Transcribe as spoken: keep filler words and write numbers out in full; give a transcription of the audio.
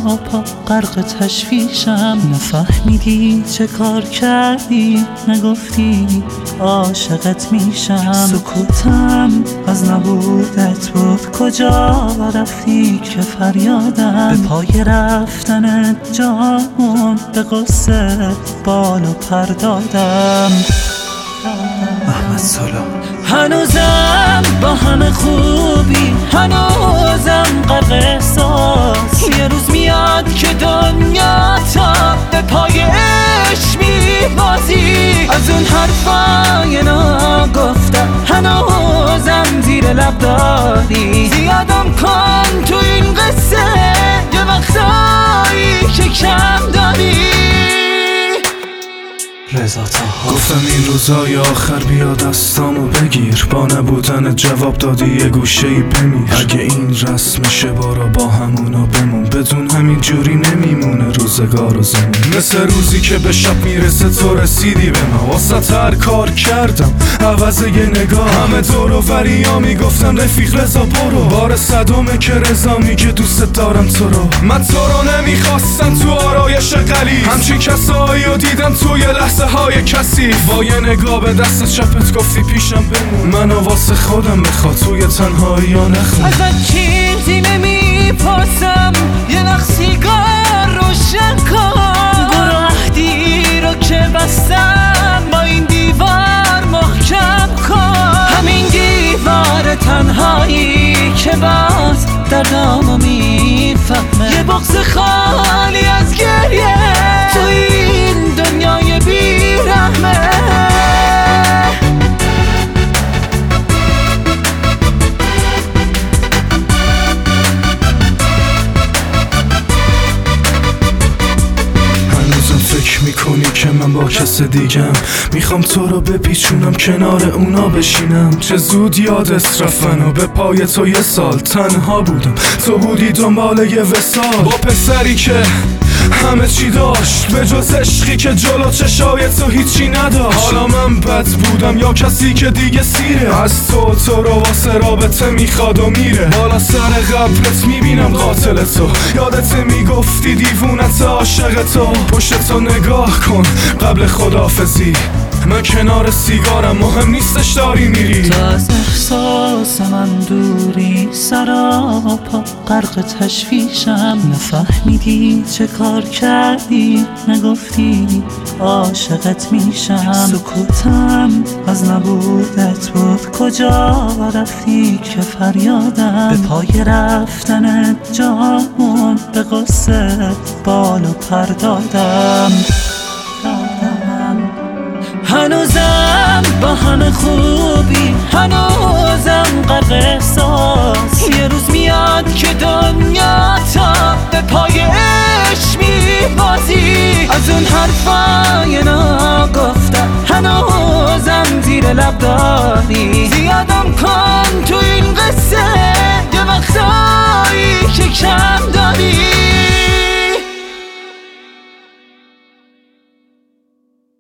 سراپا غرق تشویشم. نفهمیدی چه کار کردی، نگفتی عاشقت میشم. سکوتم از نبودت بود، کجا رفتی که فریادم. به پای رفتن جامون به قصه بال و پر دادم. احمد سالار هنوزم با همه خوبی، هنوزم غرق احساس. یه روز میاد که دنیا تا به پای عشق میبازی. از اون حرفای ناگفته هنوزم زیر لب داری. زیادم کن تو این قصه، یه وقتایی که کم داری. رضا طاهر گفتم این روزای آخر بیا دستامو بگیر، با نبودن جواب دادی یه گوشه ای بمیر. اگه این رسمشه بارا با همونا بمون، بدون همین جوری نمیمونه روزگار و زمون. مثل روزی که به شب میرسه تو رسیدی به ما، واسه هر کار کردم عوض یه نگاه. همه دور و وریا میگفتن رفیق رضا برو، بار صدومه که رضا میگه دوست دارم تو رو. من تو رو نمیخواستم تو آرایش قلیز، همچین کسایی رو دیدم توی لحظه های کسی. با یه نگاه به دست چپت گفتی پیشم بمون، منو واسه خودم بخواد توی تنهایی ها نخون. ازت چیزی نمیپرسم، یه نخ سیگار روشن کن. برو عهدی رو که بستم با این دیوار محکم کن. همین دیوار تنهایی که باز دردامو میفهمه. یه بغض خالی از گریه تو این دنیای بیرحمه. فکر میکنی که من با کس دیگم، میخوام تو رو بپیچونم کنار اونا بشینم. چه زود یادت رفتن و به پای تو یه سال تنها بودم، تو بودی دنبال یه وصال با پسری که همه چی داشت به جز عشقی که جلو چشای تو هیچی نداشت. حالا من بد بودم یا کسی که دیگه سیره، از تو تو رو واسه رابطه میخواد و میره. بالا سر قبرت میبینم قاتل تو، یادت میگفتی دیوونت عاشق تو. پشت تو نگاه کن قبل خداحافظی، من کنار سیگارم مهم نیستش داری میری. تو از احساس من دوری، سراپا غرق تشویشم. نفهمیدی چه کار کردی، نگفتی عاشقت میشم. سکوتم از نبودت بود، کجا رفتی که فریادم. به پای رفتن جامون به قصه بال و پر دادم. هنوزم با همه خوبی، هنوزم غرق احساس. یه روز میاد که دنیا تا به پای عشق میبازی. از اون حرفای ناگفته هنوزم زیر لب داری. زیادم کن تو این قصه، یه وقتایی که کم داری.